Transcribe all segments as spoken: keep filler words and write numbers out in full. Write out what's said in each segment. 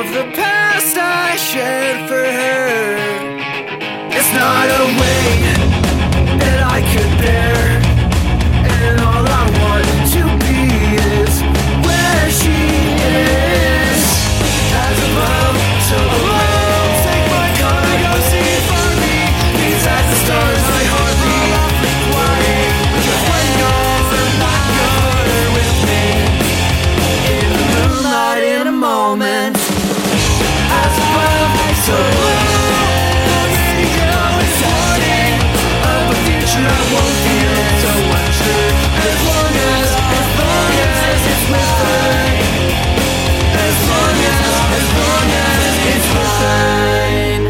of the past I shared for her. It's not a weight that I could bear, and all I want to be is where she is. As above, so below. Take my car, go see for me. Besides the stars, my heart beat awfully quiet. Just when you're not you're with me, in the moonlight in a moment. As above, so below. Already going starting of a future I won't feel so unsure. As long as, as long as it's with her. As long as, as long as it's mine.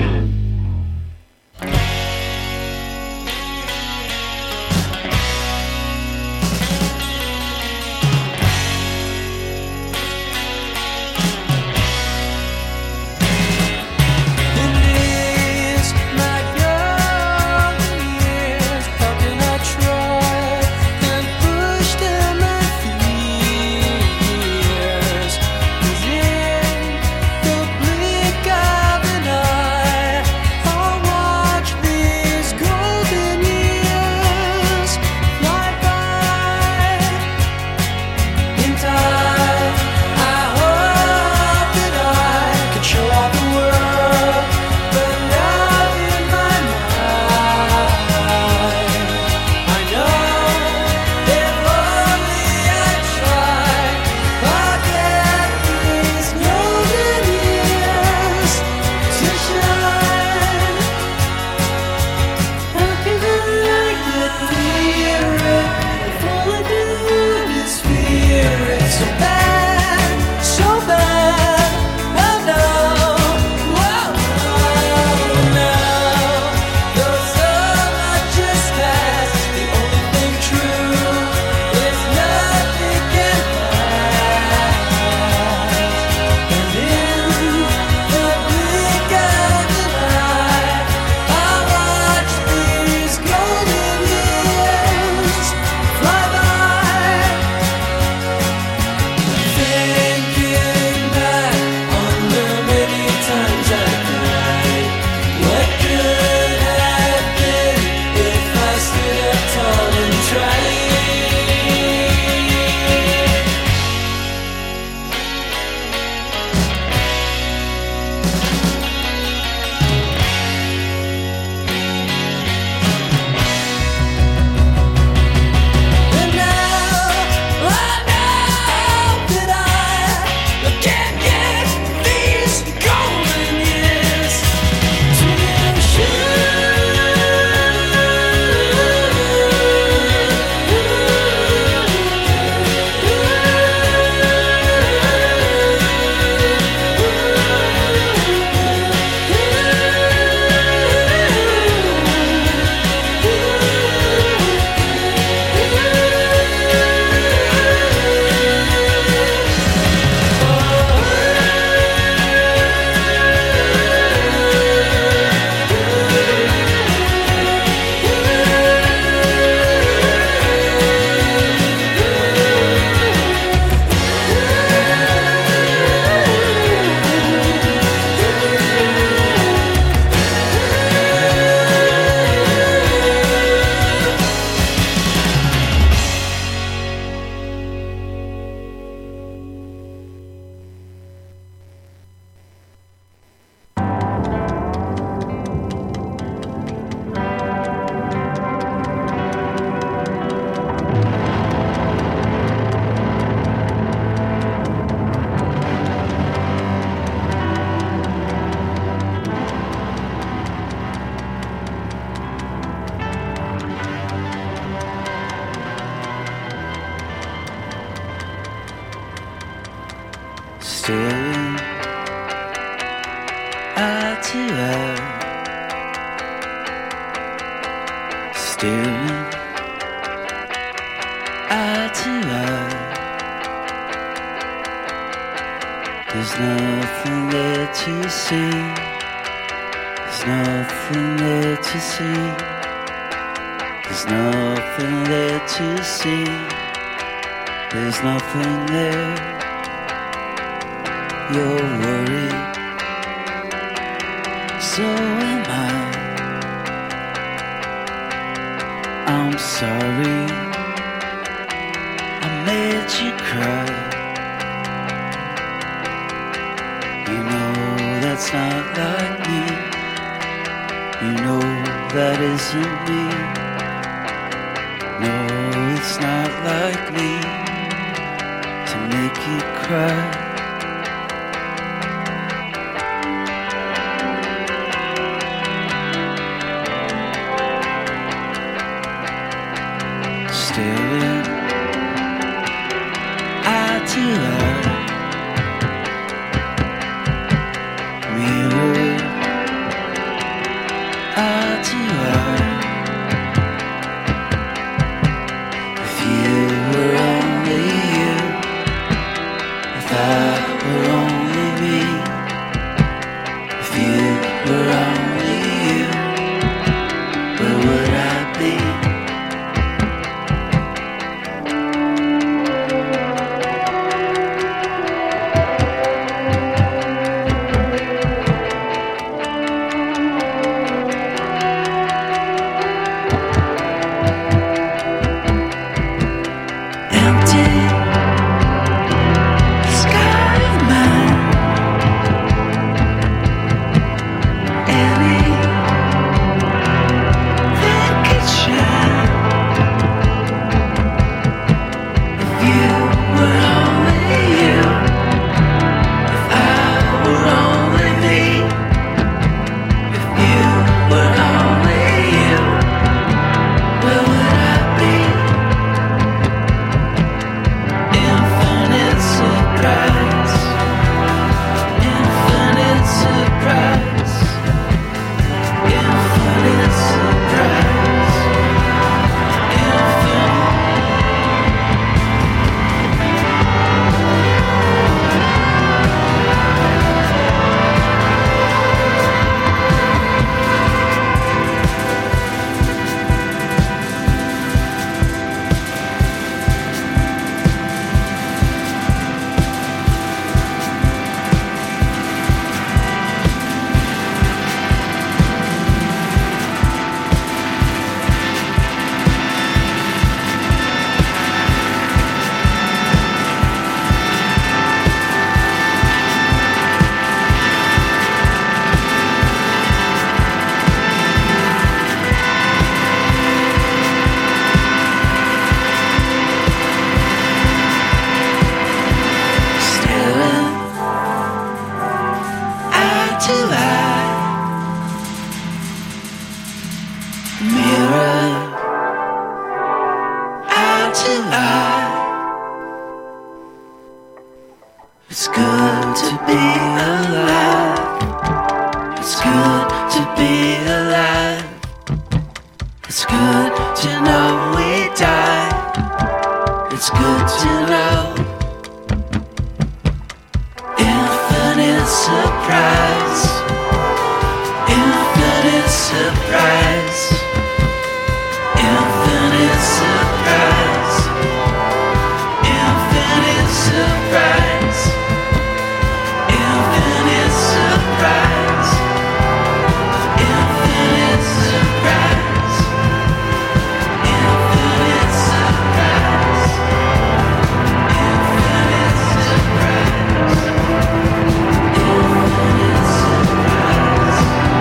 Staring at you out, staring at you out. There's nothing there to see. There's nothing there to see. There's nothing there to see. There's nothing there. you're worried. So am I. I'm sorry I made you cry. You know that's not like me. You know that isn't me. No, it's not like me to make you cry. Staring eye to eye, mirror eye to eye. If you were only you, if I were only me, if you were only you, where would I be? It's good to be alive. It's good to be alive. It's good to know we die. It's good to know. Infinite surprise. Infinite surprise. Infinite surprise. Infinite surprise. Infinite surprise. Infinite surprise. Infinite surprise. Infinite surprise. Infinite surprise.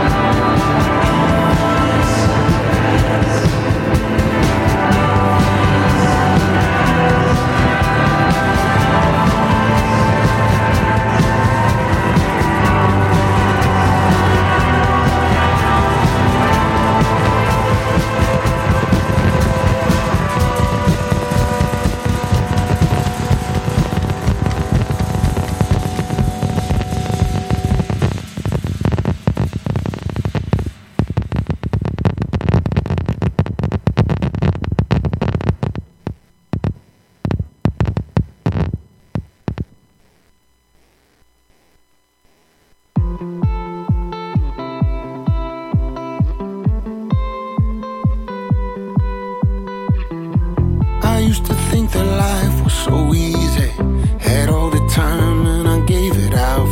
I used to think that life was so easy. Had all the time and I gave it out.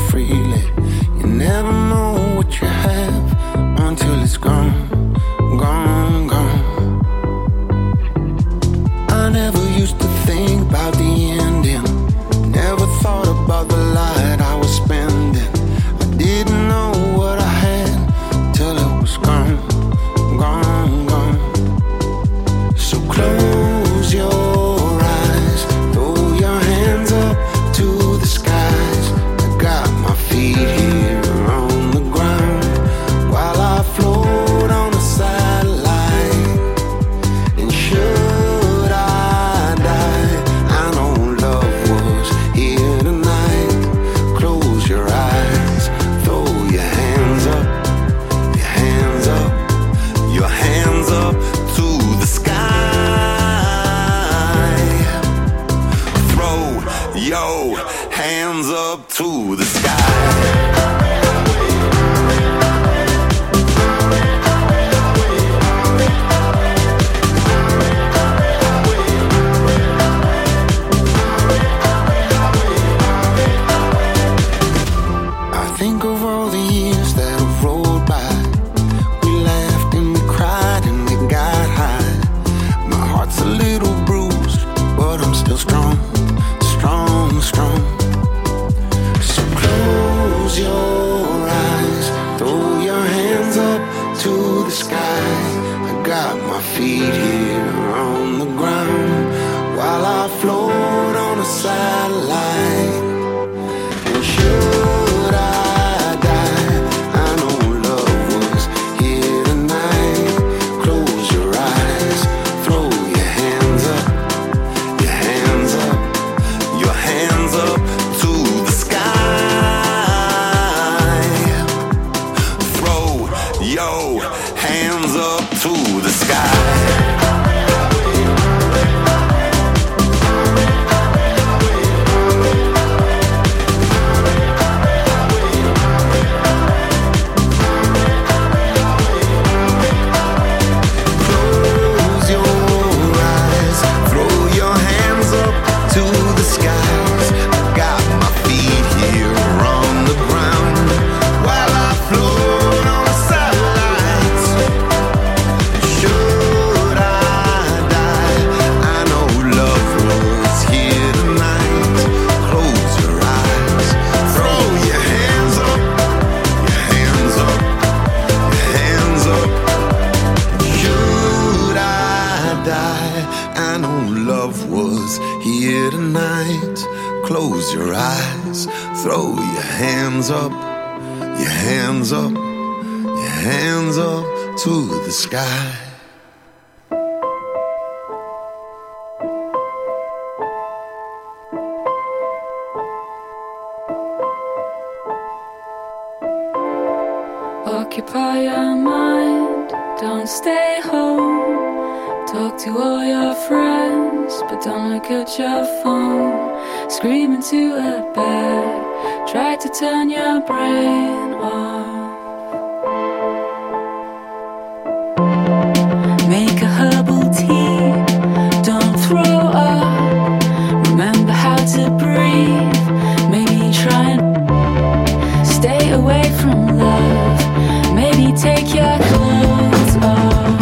gone, gone, gone. I never used to think about the ending. Never thought about the light I was spending. I didn't know what I had till it was gone, gone, gone. So close your eyes, throw your hands up to the skies. I got my feet here on the ground while I float on a satellite. And should I die, I know love was here tonight. Close your eyes, throw your hands up, your hands up, your hands up to the sky. Throw your hands up to the sky. I think of all the years that have rolled by. We laughed and we cried and we got high. My heart's a little bruised, but I'm still strong, strong, strong. So close your eyes, throw your hands up to the sky. I got my feet here on the ground while I float on a satellite. And should I die, I know love was here tonight. Close your eyes, throw your hands up, your hands up, your hands up to the sky. Throw your hands up to the sky. Close your eyes, throw your hands up to the skies. I got my feet here on the ground while I float on a satellite. Should I die, I know love was here tonight. Close your eyes, throw your hands up, your hands up, your hands up. Should I die, I know love was here tonight. Close your eyes, throw your hands up, your hands up, your hands up to the sky. Occupy your mind, don't stay home. Talk to all your friends, but don't look at your phone. Scream into a bed, try to turn your brain off. Make a herbal tea, don't throw up. Remember how to breathe, maybe try and stay away from love. Maybe take your clothes off.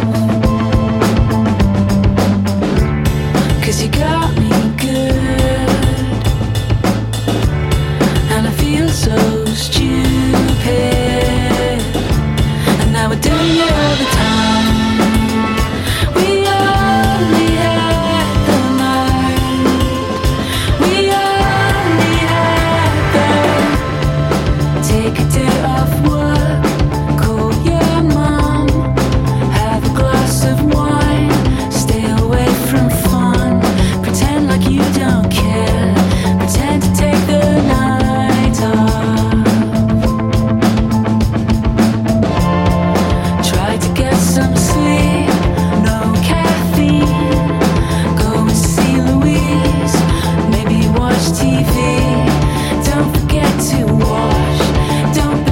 'Cause you got me good, and I feel so stupid. And now we're doing it all the time. We only had the night. We only had the. Take a day off work, call your mom, have a glass of wine, stay away from fun, pretend like you don't care, pretend to take the night off. Try to get some sleep, no caffeine, go and see Louise, maybe watch T V. Don't forget to wash, don't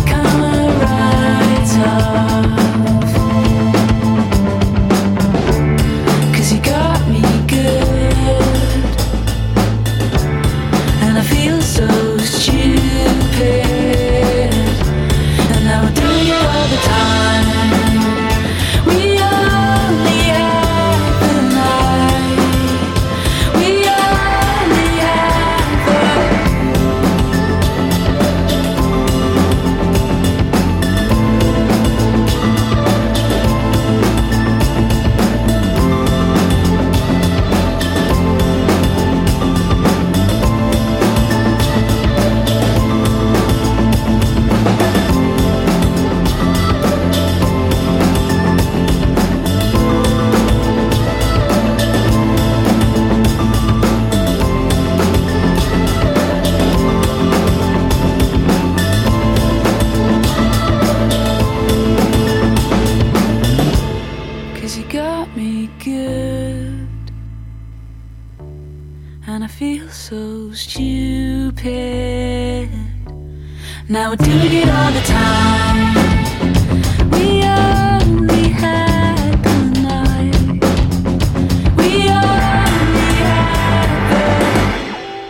Now we're doing it all the time. We only had the night. We only had the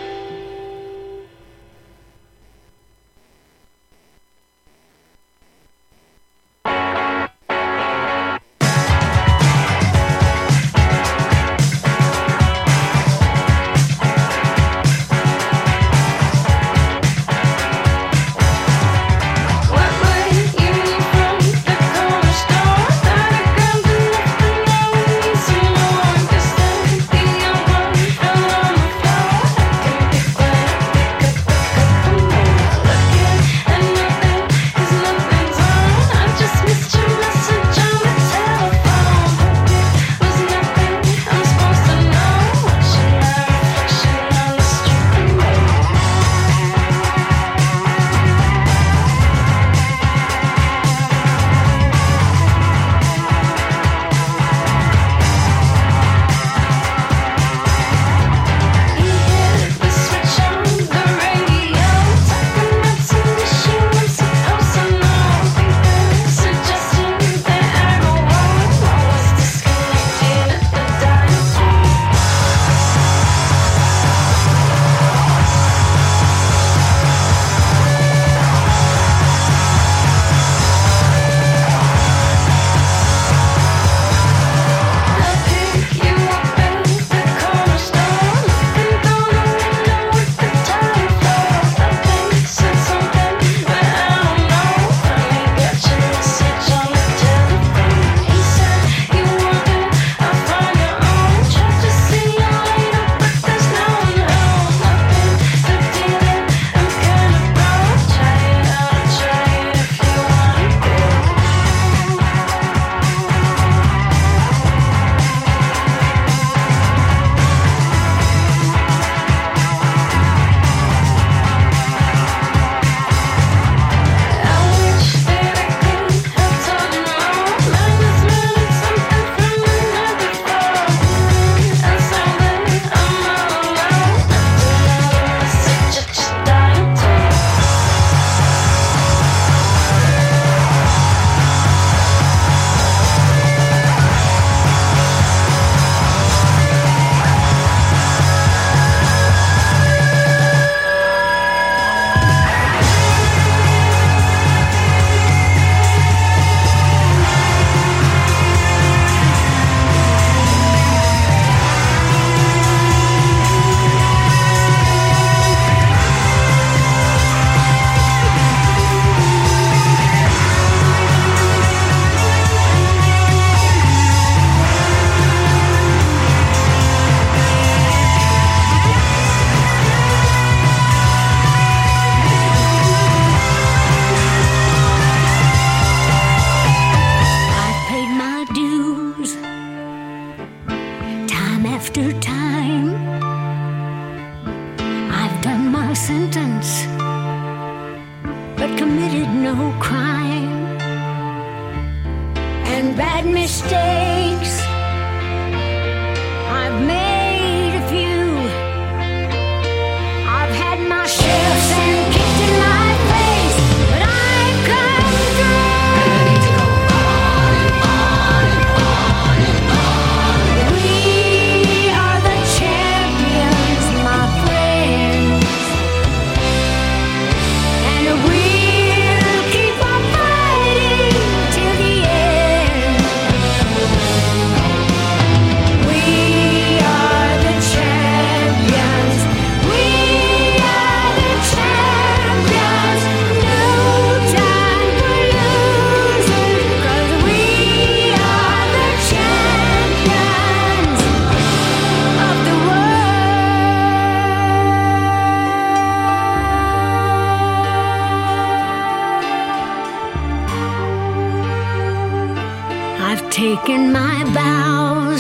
taken my vows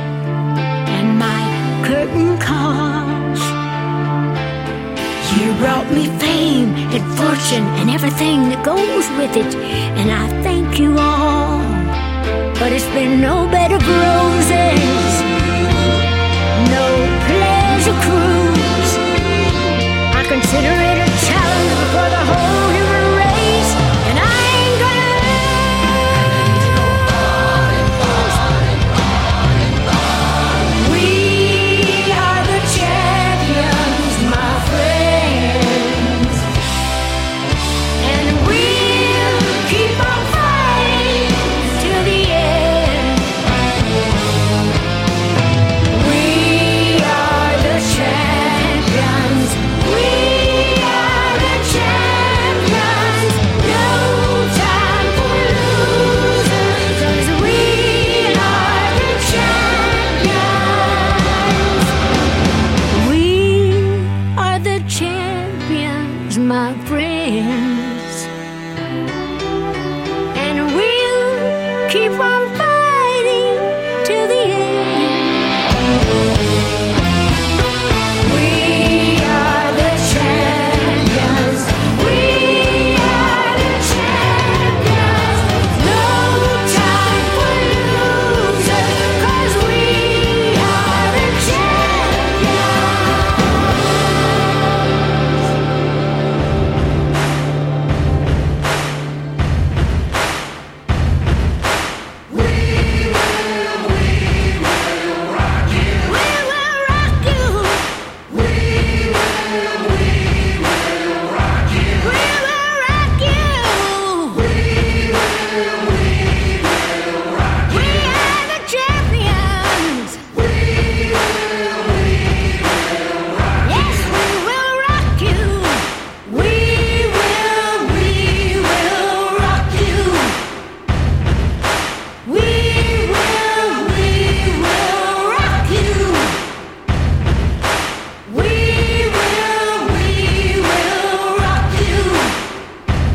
and my curtain calls. You brought me fame and fortune and everything that goes with it, and I thank you all. But it's been no bed of roses, no pleasure cruise. I consider it a challenge before the whole